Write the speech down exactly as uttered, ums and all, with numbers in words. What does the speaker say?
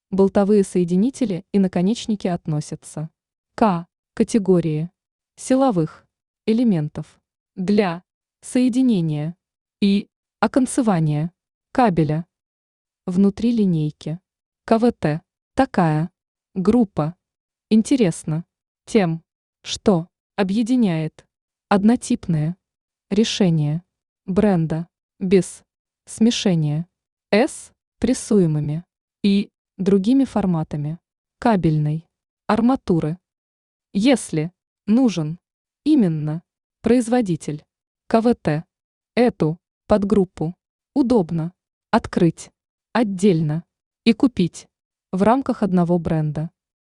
Болтовые соединители и наконечники относятся к категории силовых элементов для соединения и оконцевания кабеля. Внутри линейки КВТ такая группа интересна тем, что объединяет однотипное решение бренда без смешения с прессуемыми и другими форматами кабельной арматуры. Если нужен именно производитель КВТ, эту подгруппу удобно открыть отдельно и купить в рамках одного бренда.